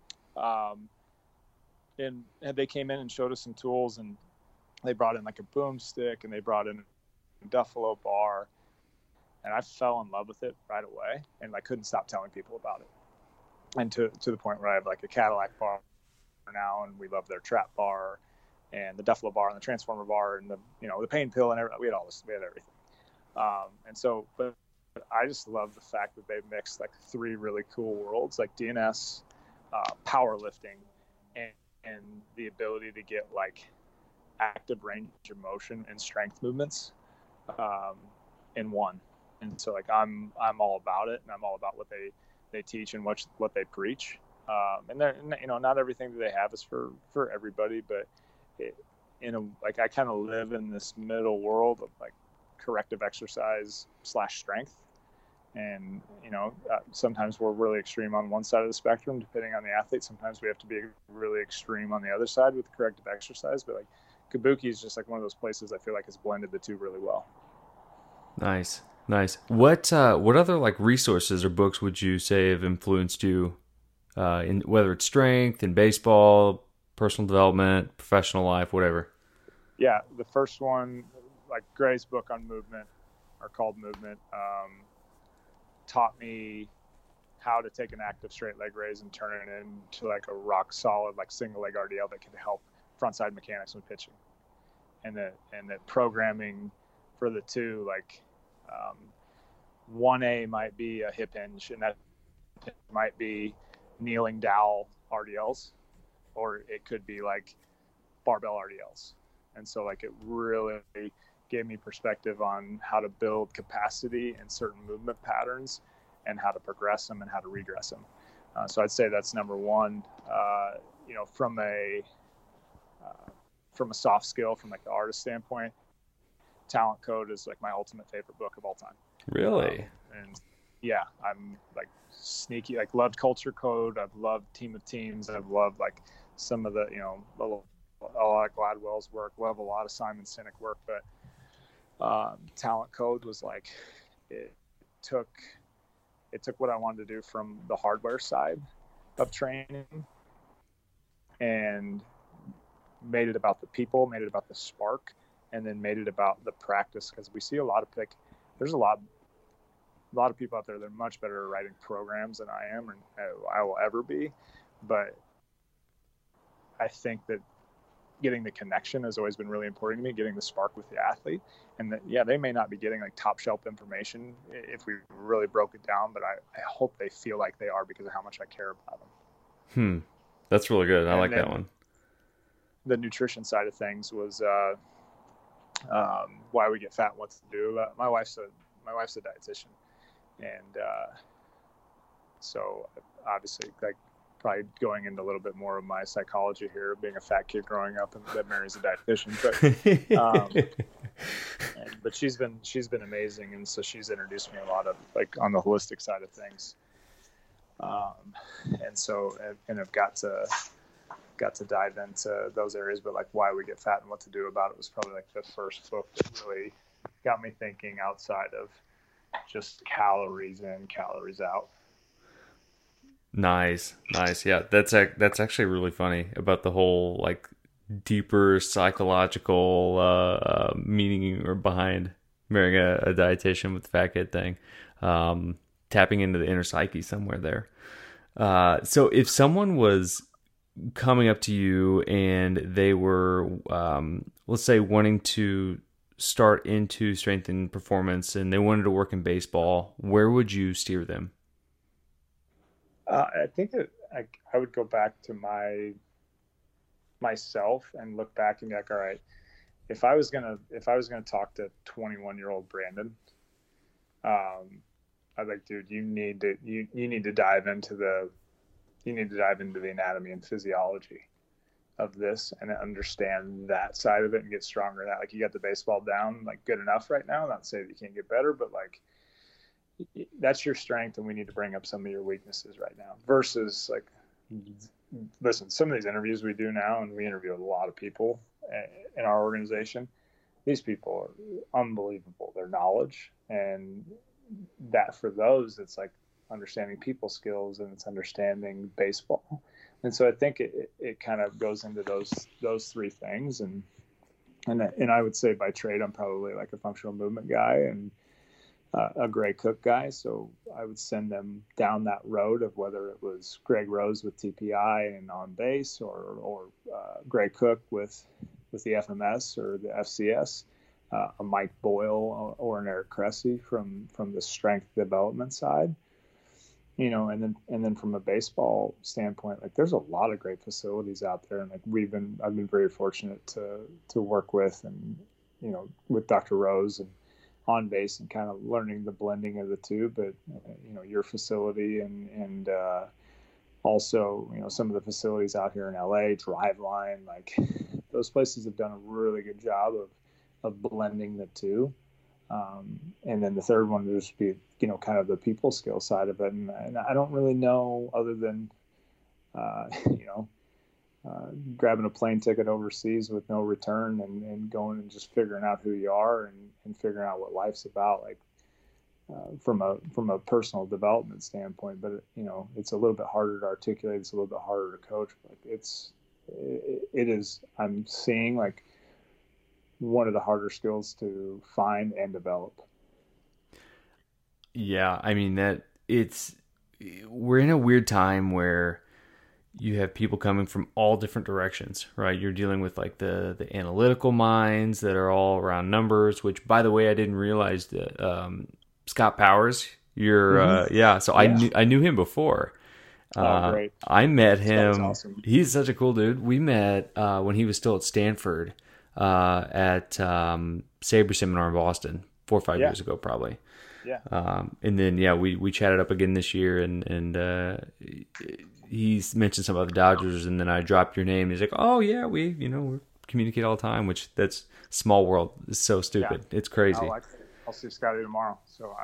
And they came in and showed us some tools, and they brought in like a boomstick, and they brought in a Duffalo bar, and I fell in love with it right away, and I couldn't stop telling people about it. And to the point where I have like a Cadillac bar now, and we love their trap bar and the Duffalo bar and the Transformer bar and the pain pill and everything. We had everything. And so, but I just love the fact that they've mixed like three really cool worlds, like DNS, powerlifting, and the ability to get like active range of motion and strength movements in one. And so like I'm all about it, and I'm all about what they teach and what they preach. And they're, not everything that they have is for everybody, but I kind of live in this middle world of like corrective exercise / strength. And, sometimes we're really extreme on one side of the spectrum, depending on the athlete. Sometimes we have to be really extreme on the other side with corrective exercise. But like Kabuki is just like one of those places I feel like has blended the two really well. Nice. What other like resources or books would you say have influenced you in whether it's strength, in baseball, personal development, professional life, whatever? Yeah, the first one, like Gray's book on movement, or called Movement, taught me how to take an active straight leg raise and turn it into like a rock solid, like single leg RDL that can help frontside mechanics when pitching. And that programming for the two, like 1A might be a hip hinge, and that might be kneeling dowel RDLs, or it could be like barbell RDLs. And so like it really gave me perspective on how to build capacity in certain movement patterns, and how to progress them and how to regress them. So I'd say that's number one. From a soft skill, from like the artist standpoint, Talent Code is like my ultimate favorite book of all time. Really? And yeah, I'm like sneaky, like loved Culture Code. I've loved Team of Teams. I've loved like some of the, a lot of Gladwell's work, love a lot of Simon Sinek work, but Talent Code was like, it took what I wanted to do from the hardware side of training and made it about the people, made it about the spark, and then made it about the practice. Because we see there's a lot of people out there that are much better at writing programs than I am, and I will ever be. But I think that getting the connection has always been really important to me, getting the spark with the athlete. And that, yeah, they may not be getting like top shelf information if we really broke it down, but I hope they feel like they are because of how much I care about them. That's really good. I like that one. The nutrition side of things was why we get fat and what to do. My wife's a dietitian, and so obviously, like, probably going into a little bit more of my psychology here, being a fat kid growing up and that marries a dietitian, but she's been amazing, and so she's introduced me a lot of like on the holistic side of things, and I've got to dive into those areas. But like why we get fat and what to do about it was probably like the first book that really got me thinking outside of just calories in, calories out. Nice. Yeah, that's actually really funny about the whole like deeper psychological meaning or behind marrying a dietitian with the fat kid thing, tapping into the inner psyche somewhere there. So if someone was coming up to you and they were, let's say, wanting to start into strength and performance and they wanted to work in baseball, where would you steer them? I think that I would go back to myself and look back and be like, all right, if I was gonna talk to 21-year-old Brandon, I'd like, dude, you need to dive into the anatomy and physiology of this and understand that side of it and get stronger at that. Like, you got the baseball down like good enough right now. Not to say that you can't get better, but like, that's your strength, and we need to bring up some of your weaknesses right now. Versus like, listen, some of these interviews we do now, and we interview a lot of people in our organization. These people are unbelievable. Their knowledge, and that for those, it's like understanding people skills and it's understanding baseball. And so I think it kind of goes into those three things. And I would say by trade, I'm probably like a functional movement guy and a Gray Cook guy. So I would send them down that road of whether it was Greg Rose with TPI and on base, or Gray Cook with the FMS or the FCS, a Mike Boyle or an Eric Cressy from the strength development side. And then from a baseball standpoint, like, there's a lot of great facilities out there, and like I've been very fortunate to work with, and with Dr. Rose and on base, and kind of learning the blending of the two. But your facility and also some of the facilities out here in LA, Driveline, like, those places have done a really good job of blending the two. And then the third one would just be, kind of the people skill side of it. And I don't really know, other than, grabbing a plane ticket overseas with no return and going and just figuring out who you are and figuring out what life's about, like, from a personal development standpoint. But, it's a little bit harder to articulate. It's a little bit harder to coach. Like, it is, I'm seeing, like, one of the harder skills to find and develop. Yeah, I mean, we're in a weird time where you have people coming from all different directions, right? You're dealing with like the analytical minds that are all around numbers, which, by the way, I didn't realize that Scott Powers, so yeah. I knew him before. Great. I met him. Awesome. He's such a cool dude. We met when he was still at Stanford at Sabre Seminar in Boston 4 or 5 years ago, probably. Yeah. And then we chatted up again this year, and he mentioned something about the Dodgers, and then I dropped your name. He's like, "Oh yeah, we communicate all the time," which, that's small world. It's so stupid. Yeah. It's crazy. I'll see Scotty tomorrow. So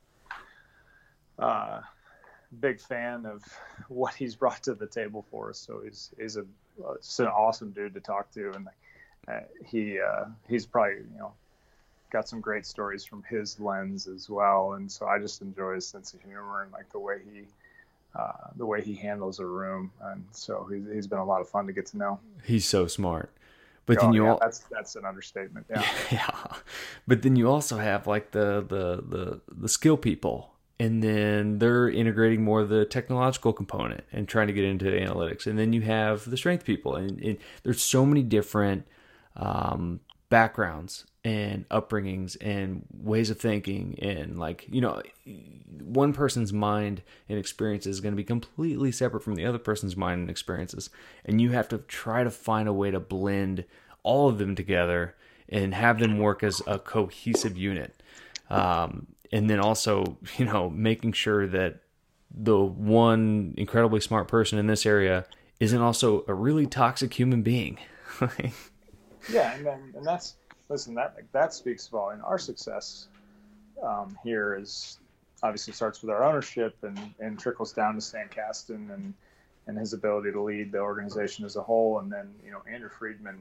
I'm big fan of what he's brought to the table for us. So he's an awesome dude to talk to, and he's probably got some great stories from his lens as well. And so I just enjoy his sense of humor and like the way he handles a room. And so he's been a lot of fun to get to know. He's so smart. But then that's an understatement. Yeah. Yeah. But then you also have like the skill people, and then they're integrating more of the technological component and trying to get into analytics. And then you have the strength people, and there's so many different backgrounds and upbringings and ways of thinking, and like, one person's mind and experiences is going to be completely separate from the other person's mind and experiences, and you have to try to find a way to blend all of them together and have them work as a cohesive unit. And then also, making sure that the one incredibly smart person in this area isn't also a really toxic human being. Yeah, and that speaks volume. Our success here is obviously starts with our ownership and trickles down to Stan Kasten and his ability to lead the organization as a whole. And then Andrew Friedman.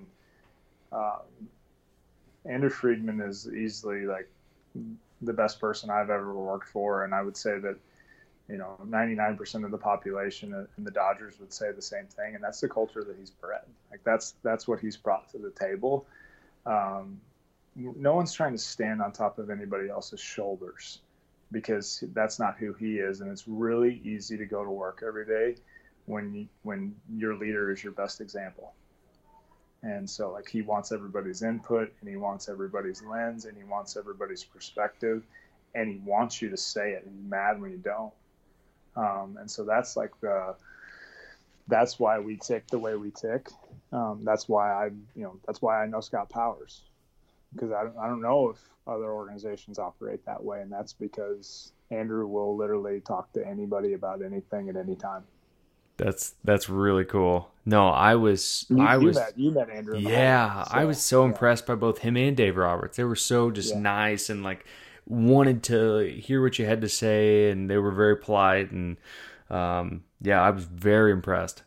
Andrew Friedman is easily like the best person I've ever worked for, and I would say that 99% of the population in the Dodgers would say the same thing, and that's the culture that he's bred. Like, that's what he's brought to the table. No one's trying to stand on top of anybody else's shoulders, because that's not who he is. And it's really easy to go to work every day when your leader is your best example. And so like he wants everybody's input, and he wants everybody's lens, and he wants everybody's perspective, and he wants you to say it. He's mad when you don't. And so that's like that's why we tick the way we tick. That's why I know Scott Powers, because I don't know if other organizations operate that way. And that's because Andrew will literally talk to anybody about anything at any time. That's really cool. No, you met Andrew. Yeah, I was so impressed by both him and Dave Roberts. They were so just nice and like wanted to hear what you had to say, and they were very polite, and I was very impressed.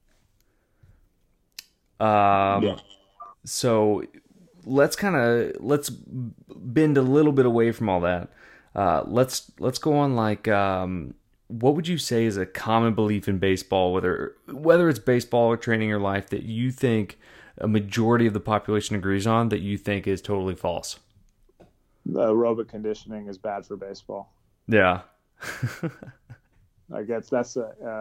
So let's bend a little bit away from all that. Let's go on like what would you say is a common belief in baseball, whether it's baseball or training or life, that you think a majority of the population agrees on that you think is totally false? Aerobic conditioning is bad for baseball. Yeah. I guess that's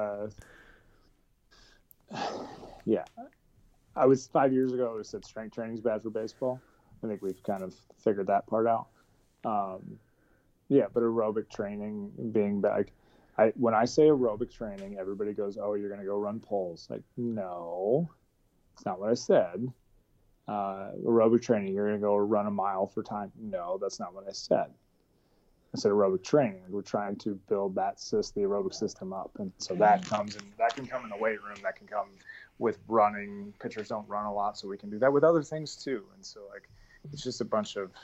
I was 5 years ago. I said strength training is bad for baseball. I think we've kind of figured that part out. But aerobic training being bad. When I say aerobic training, everybody goes, "Oh, you're going to go run poles." Like, no, that's not what I said. Aerobic training, you're going to go run a mile for time. No, that's not what I said. I said aerobic training. We're trying to build the aerobic system up. And so that can come in the weight room. That can come with running. Pitchers don't run a lot, so we can do that with other things too. And so like, it's just a bunch of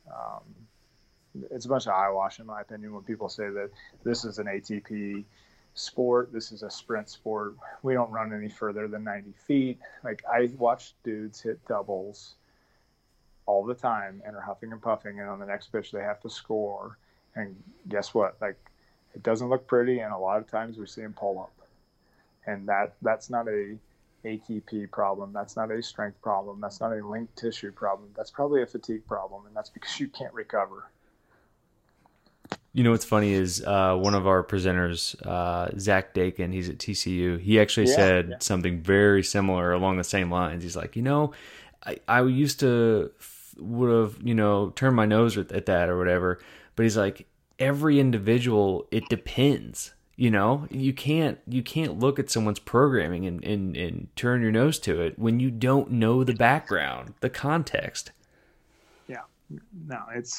eyewash in my opinion when people say that this is an ATP sport, this is a sprint sport, we don't run any further than 90 feet. Like, I watch dudes hit doubles all the time and are huffing and puffing, and on the next pitch they have to score, and guess what, like, it doesn't look pretty, and a lot of times we see them pull up, and that's not a ATP problem, that's not a strength problem, that's not a linked tissue problem, that's probably a fatigue problem, and that's because you can't recover. You know what's funny is one of our presenters, Zach Dakin, he's at TCU. He actually said something very similar along the same lines. He's like, I used to would have, turned my nose at that or whatever. But he's like, every individual, it depends. You can't look at someone's programming and turn your nose to it when you don't know the background, the context. Yeah, no,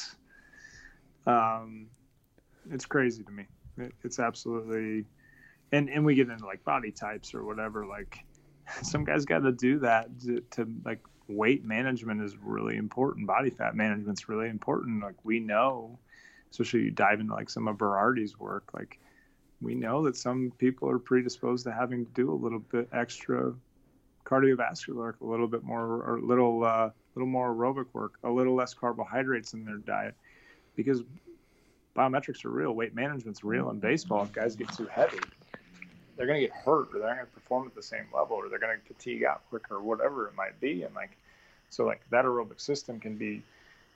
it's crazy to me. It's absolutely, and we get into like body types or whatever. Like, some guys got to do that to like, weight management is really important. Body fat management's really important. Like, we know, especially you dive into like some of Berardi's work, like, we know that some people are predisposed to having to do a little bit extra cardiovascular work, a little bit more, or a little more aerobic work, a little less carbohydrates in their diet, because biometrics are real, weight management's real in baseball. If guys get too heavy, they're going to get hurt, or they're not going to perform at the same level, or they're going to fatigue out quicker, or whatever it might be. And like, so like that aerobic system can be,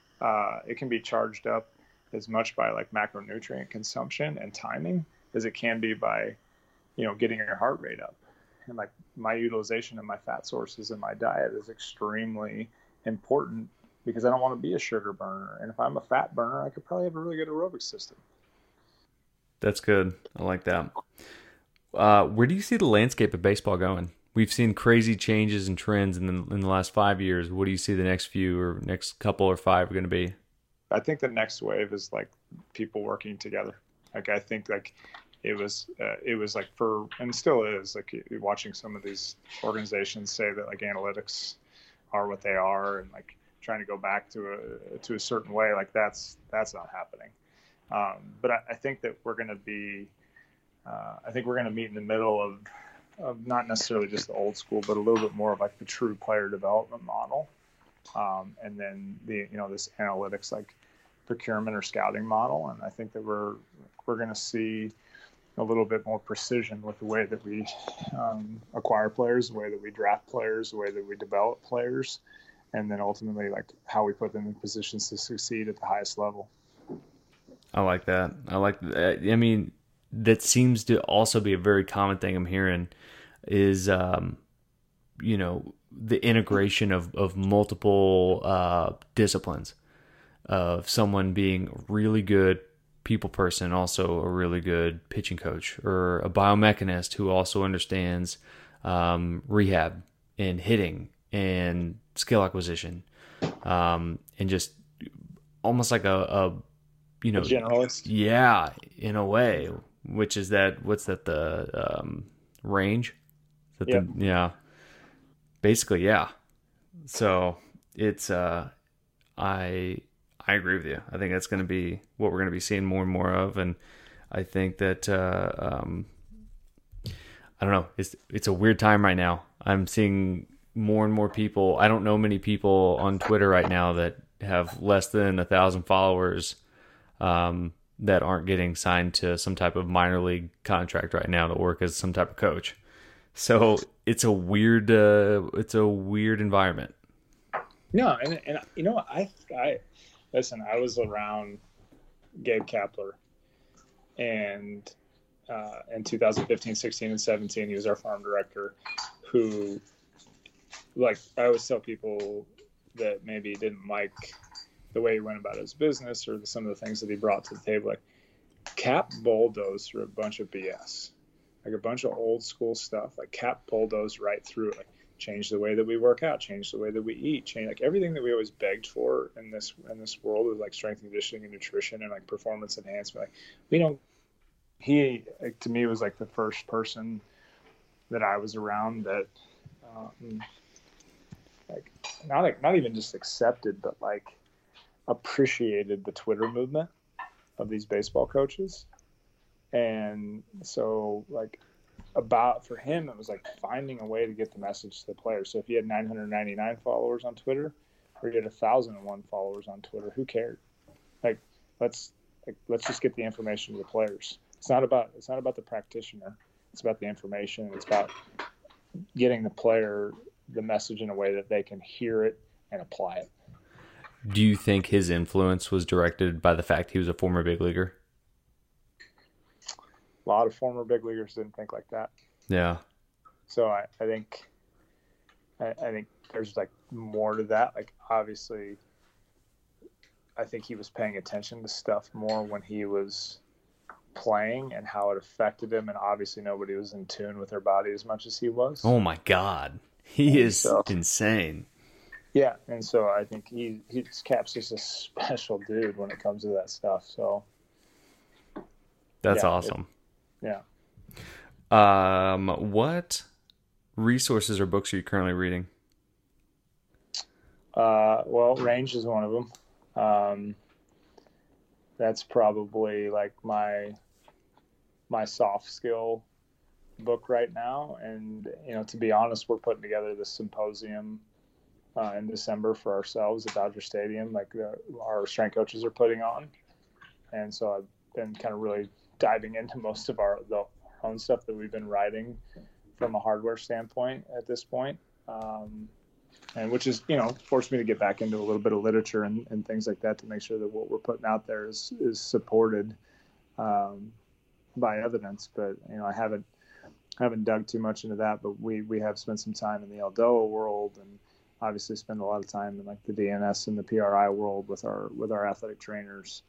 it can be charged up as much by like macronutrient consumption and timing as it can be by, getting your heart rate up. And like, my utilization of my fat sources in my diet is extremely important, because I don't want to be a sugar burner. And if I'm a fat burner, I could probably have a really good aerobic system. That's good. I like that. Where do you see the landscape of baseball going? We've seen crazy changes and trends in the last 5 years. What do you see the next few or next couple or five are going to be? I think the next wave is like people working together. Like, I think like it was like and still is, like, watching some of these organizations say that like analytics are what they are, and like trying to go back to a certain way, like that's not happening. But I think that we're going to be, I think we're going to meet in the middle of not necessarily just the old school, but a little bit more of like the true player development model. And then this analytics, like procurement or scouting model. And I think that we're going to see a little bit more precision with the way that we acquire players, the way that we draft players, the way that we develop players, and then ultimately like how we put them in positions to succeed at the highest level. I like that. I mean, that seems to also be a very common thing I'm hearing is the integration of multiple disciplines, of someone being really good people person, also a really good pitching coach, or a biomechanist who also understands rehab and hitting and skill acquisition, and just almost like a generalist. Yeah, in a way, which is the range? Yep. Yeah. Basically, yeah. So it's I agree with you. I think that's going to be what we're going to be seeing more and more of, and I think that I don't know. It's a weird time right now. I'm seeing more and more people. I don't know many people on Twitter right now that have less than 1,000 followers that aren't getting signed to some type of minor league contract right now to work as some type of coach. So it's a weird environment. No, and I listen. I was around Gabe Kapler, and in 2015, 16, and 17, he was our farm director. Who, like, I always tell people that maybe didn't like the way he went about his business or some of the things that he brought to the table. Like, Cap bulldozed through a bunch of BS, like a bunch of old school stuff. Like, Cap bulldozed right through it. Like, change the way that we work out, change the way that we eat, change like everything that we always begged for in this world of like strength and conditioning and nutrition and like performance enhancement. Like, we don't. He, like, to me, was like the first person that I was around that, like, not even just accepted, but like appreciated the Twitter movement of these baseball coaches. And so, like, for him, it was like finding a way to get the message to the players. So if you had 999 followers on Twitter, or you had 1,001 followers on Twitter, who cared? Like, let's just get the information to the players. It's not about the practitioner. It's about the information. It's about getting the player the message in a way that they can hear it and apply it. Do you think his influence was directed by the fact he was a former big leaguer? A lot of former big leaguers didn't think like that. Yeah. So I think there's like more to that. Like, obviously, I think he was paying attention to stuff more when he was playing and how it affected him. And obviously nobody was in tune with their body as much as he was. Oh my God. He is insane. Yeah. And so I think Cap's just a special dude when it comes to that stuff. So that's awesome. Yeah. What resources or books are you currently reading? Well, Range is one of them. That's probably like my soft skill book right now. And, to be honest, we're putting together this symposium in December for ourselves at Dodger Stadium, like our strength coaches are putting on. And so I've been kind of really diving into most of our own stuff that we've been writing from a hardware standpoint at this point. And which is, forced me to get back into a little bit of literature and things like that to make sure that what we're putting out there is supported by evidence. But, I haven't dug too much into that, but we have spent some time in the Eldoa world, and obviously spend a lot of time in like the DNS and the PRI world with our athletic trainers.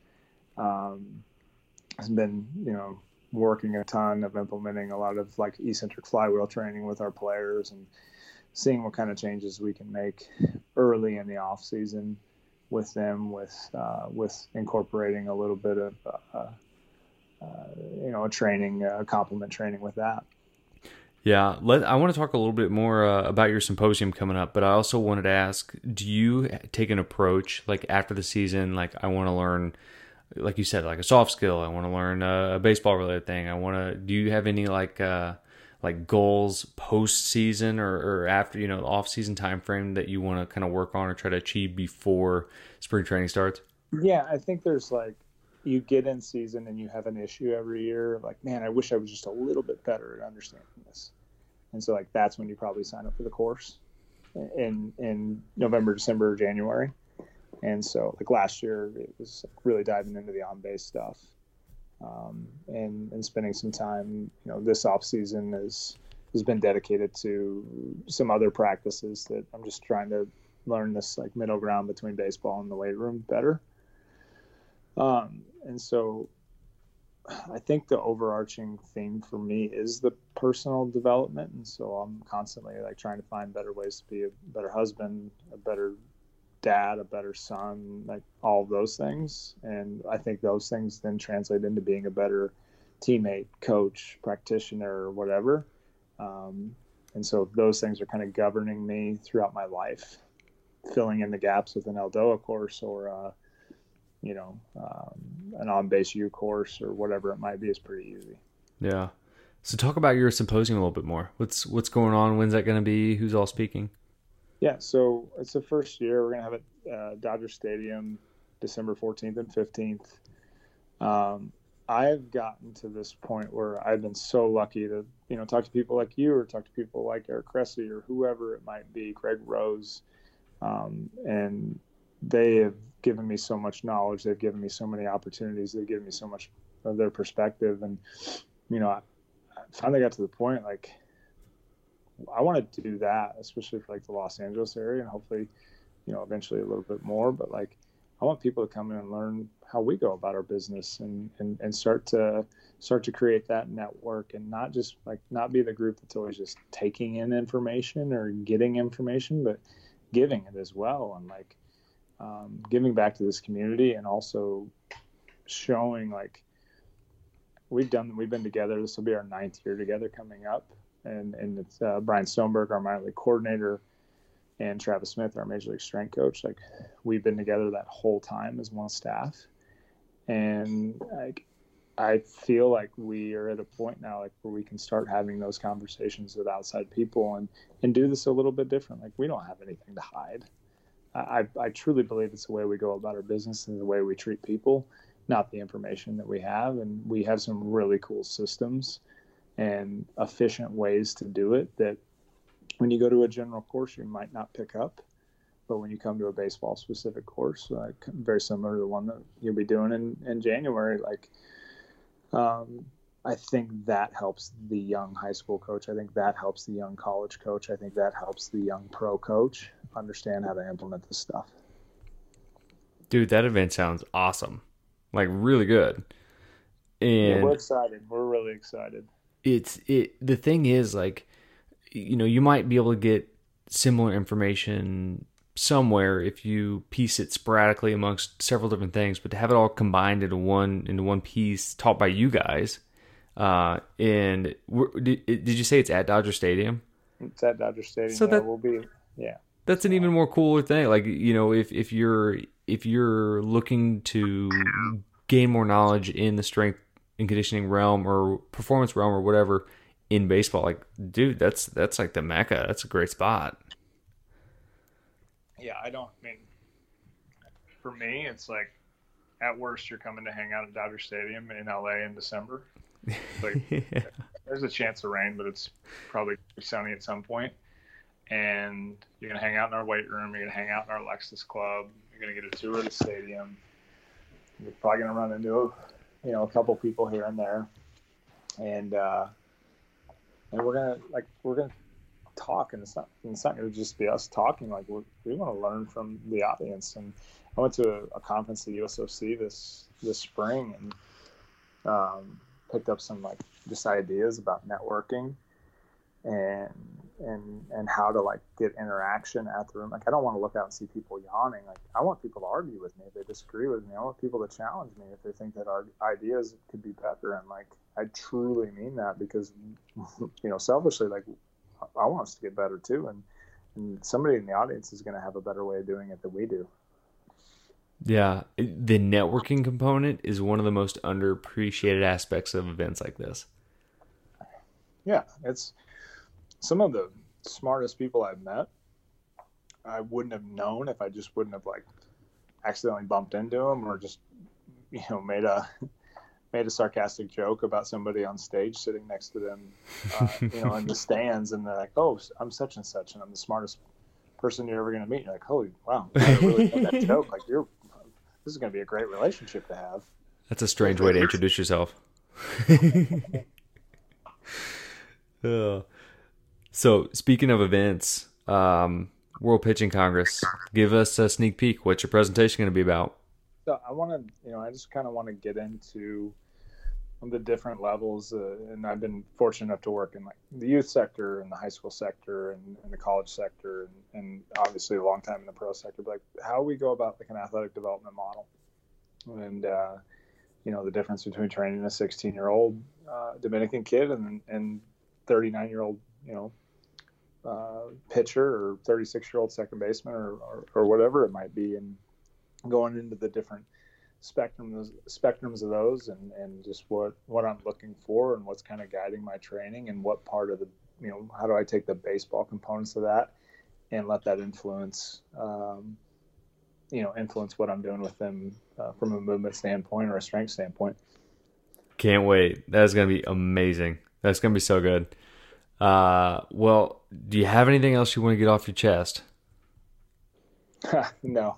Has been, working a ton of implementing a lot of like eccentric flywheel training with our players and seeing what kind of changes we can make early in the off season with them, with incorporating a little bit of, a training, complement training with that. Yeah. I want to talk a little bit more about your symposium coming up, but I also wanted to ask, do you take an approach like after the season? Like, I want to learn, like you said, like a soft skill. I want to learn a baseball related thing. Do you have any like goals post season or after, the off season time frame that you want to kind of work on or try to achieve before spring training starts? Yeah, I think there's like, you get in season and you have an issue every year. Like, man, I wish I was just a little bit better at understanding this. And so like, that's when you probably sign up for the course in November, December, January. And so like last year it was really diving into the on-base stuff, and spending some time, this off season is has been dedicated to some other practices that I'm just trying to learn this like middle ground between baseball and the weight room better. And so I think the overarching theme for me is the personal development. And so I'm constantly like trying to find better ways to be a better husband, a better dad, a better son, like all of those things. And I think those things then translate into being a better teammate, coach, practitioner, or whatever. And so those things are kind of governing me throughout my life. Filling in the gaps with an Eldoa course or, an on-base U course or whatever it might be is pretty easy. Yeah. So talk about your symposium a little bit more. What's going on? When's that going to be? Who's all speaking? Yeah, so it's the first year. We're going to have it at Dodger Stadium, December 14th and 15th. I've gotten to this point where I've been so lucky to, talk to people like you or talk to people like Eric Cressy or whoever it might be, Greg Rose, and they have given me so much knowledge. They've given me so many opportunities. They've given me so much of their perspective. And, I finally got to the point, like, I want to do that, especially for like the Los Angeles area and hopefully, eventually a little bit more. But like, I want people to come in and learn how we go about our business and start to create that network and not be the group that's always just taking in information or getting information, but giving it as well. And like, giving back to this community and also showing like we've been together. This will be our 9th year together coming up. And it's Brian Stoneberg, our minor league coordinator, and Travis Smith, our major league strength coach. Like we've been together that whole time as one staff. And like, I feel like we are at a point now, like where we can start having those conversations with outside people and do this a little bit different. Like we don't have anything to hide. I truly believe it's the way we go about our business and the way we treat people, not the information that we have. And we have some really cool systems and efficient ways to do it that when you go to a general course, you might not pick up. But when you come to a baseball specific course, very similar to the one that you'll be doing in January, like, I think that helps the young high school coach. I think that helps the young college coach. I think that helps the young pro coach understand how to implement this stuff. Dude, that event sounds awesome. Like really good. And we're excited. We're really excited. The thing is like, you might be able to get similar information somewhere if you piece it sporadically amongst several different things, but to have it all combined into one piece taught by you guys. And did you say it's at Dodger Stadium? It's at Dodger Stadium. So that will be, yeah. That's an even more cooler thing. Like, if you're looking to gain more knowledge in the strength and conditioning realm or performance realm or whatever in baseball, like, dude, that's like the Mecca. That's a great spot. Yeah, for me, it's like, at worst, you're coming to hang out at Dodger Stadium in LA in December. Like, yeah. There's a chance of rain, but it's probably sunny at some point. And you're going to hang out in our weight room. You're going to hang out in our Lexus Club. You're going to get a tour of the stadium. You're probably going to run into, a couple people here and there. And we're going to talk, and it's not going to just be us talking. Like we want to learn from the audience. And I went to a conference at USOC this spring and picked up some like just ideas about networking and how to like get interaction at the room. Like I don't want to look out and see people yawning. Like I want people to argue with me if they disagree with me. I want people to challenge me if they think that our ideas could be better. And like I truly mean that because selfishly, like I want us to get better too. And somebody in the audience is going to have a better way of doing it than we do. Yeah, the networking component is one of the most underappreciated aspects of events like this. Yeah, it's some of the smartest people I've met. I wouldn't have known if I just wouldn't have like accidentally bumped into them or just made a sarcastic joke about somebody on stage sitting next to them, in the stands, and they're like, "Oh, I'm such and such, and I'm the smartest person you're ever going to meet." You're like, "Holy wow, I really got that joke! Like this is going to be a great relationship to have." That's a strange way to introduce yourself. So speaking of events, World Pitching Congress, give us a sneak peek. What's your presentation going to be about? So I just kind of want to get into the different levels, and I've been fortunate enough to work in like the youth sector and the high school sector and the college sector, and obviously a long time in the pro sector. But like how we go about like an athletic development model, and the difference between training a 16-year-old Dominican kid and 39-year-old pitcher or 36-year-old second baseman or whatever it might be, and going into the different spectrums of those and just what I'm looking for and what's kind of guiding my training and what part of the, how do I take the baseball components of that and let that influence what I'm doing with them from a movement standpoint or a strength standpoint. Can't wait. That's going to be amazing. That's going to be so good. Well, do you have anything else you want to get off your chest? No,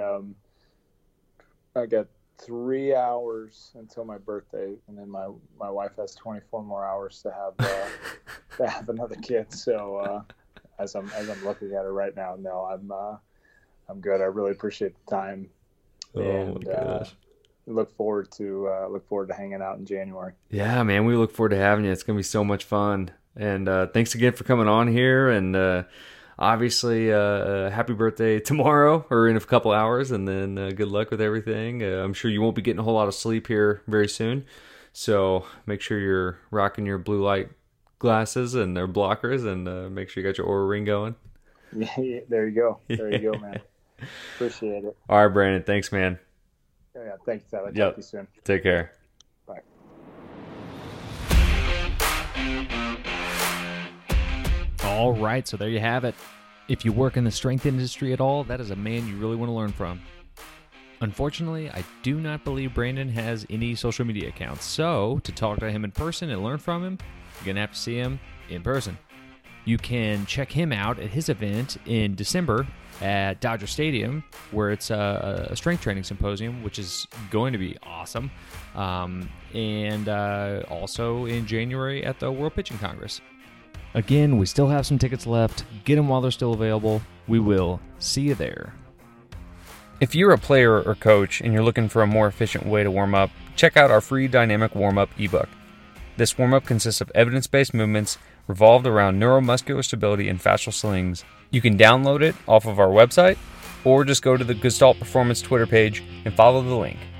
I got 3 hours until my birthday, and then my wife has 24 more hours to have another kid. So as I'm looking at it right now, no, I'm good. I really appreciate the time, and look forward to hanging out in January. Yeah, man, we look forward to having you. It's gonna be so much fun. And thanks again for coming on here. And obviously, happy birthday tomorrow or in a couple hours. And then good luck with everything. I'm sure you won't be getting a whole lot of sleep here very soon. So make sure you're rocking your blue light glasses and their blockers, and make sure you got your Oura Ring going. Yeah, there you go. There you go, man. Appreciate it. All right, Brandon. Thanks, man. Yeah, thanks, Tyler. Talk to you soon. Take care. Bye. All right, so there you have it. If you work in the strength industry at all, that is a man you really want to learn from. Unfortunately, I do not believe Brandon has any social media accounts, so to talk to him in person and learn from him, you're going to have to see him in person. You can check him out at his event in December at Dodger Stadium, where it's a strength training symposium, which is going to be awesome, and also in January at the World Pitching Congress. Again, we still have some tickets left. Get them while they're still available. We will see you there. If you're a player or coach and you're looking for a more efficient way to warm up, check out our free Dynamic Warm-Up ebook. This warm-up consists of evidence-based movements revolved around neuromuscular stability and fascial slings. You can download it off of our website or just go to the Gestalt Performance Twitter page and follow the link.